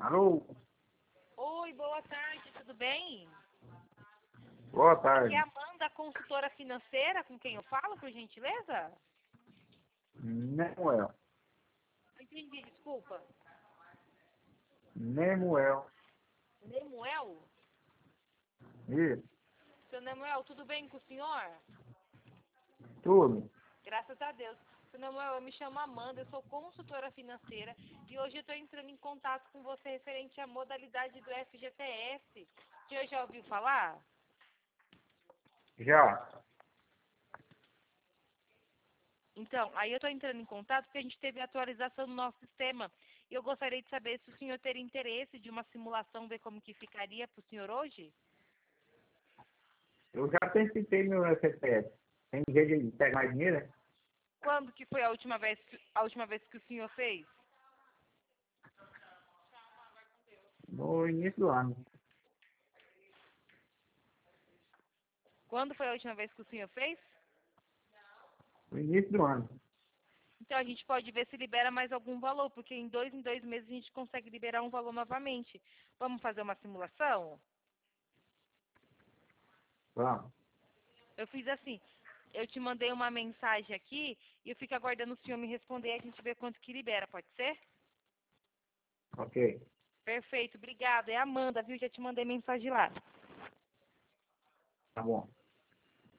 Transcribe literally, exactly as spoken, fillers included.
Alô? Oi, boa tarde, tudo bem? Boa Aqui tarde. é a Amanda, consultora financeira, com quem eu falo, por gentileza? Nemuel. Não entendi, desculpa. Nemuel. Nemuel? Isso. Seu Nemuel, tudo bem com o senhor? Tudo. Graças a Deus. Seu Nemuel, eu me chamo Amanda, eu sou consultora financeira e hoje eu estou entrando em contato com você referente à modalidade do F G T S. O senhor já ouviu falar? Já. Então, aí eu estou entrando em contato porque a gente teve a atualização do nosso sistema. E eu gostaria de saber se o senhor teria interesse de uma simulação, ver como que ficaria para o senhor hoje? Eu já testei meu C P F. Tem jeito de pegar mais dinheiro, né? Quando que foi a última vez, que- a última vez que o senhor fez? No início do ano. Quando foi a última vez que o senhor fez? No início do ano. Então a gente pode ver se libera mais algum valor, porque em dois em dois meses a gente consegue liberar um valor novamente. Vamos fazer uma simulação? Vamos. Eu fiz assim, eu te mandei uma mensagem aqui e eu fico aguardando o senhor me responder e a gente vê quanto que libera, pode ser? Ok. Perfeito, obrigada. É a Amanda, viu? Já te mandei mensagem lá. Tá bom.